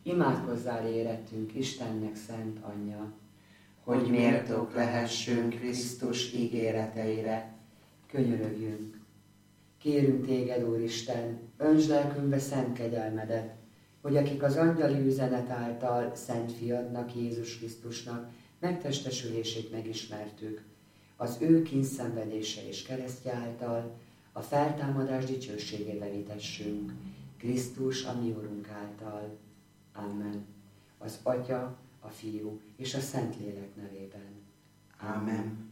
Imádkozzál érettünk Istennek szent anyja, hogy méltók lehessünk Krisztus ígéreteire. Könyörögjünk. Kérünk téged, Úristen, öntsd lelkünkbe szent kegyelmedet, hogy akik az angyali üzenet által szent fiadnak, Jézus Krisztusnak megtestesülését megismertük, az ő kíndszenvedése és keresztje által a feltámadás dicsőségébe vitessünk, Krisztus a mi Urunk által. Amen. Az Atya, a Fiú és a Szentlélek nevében. Amen.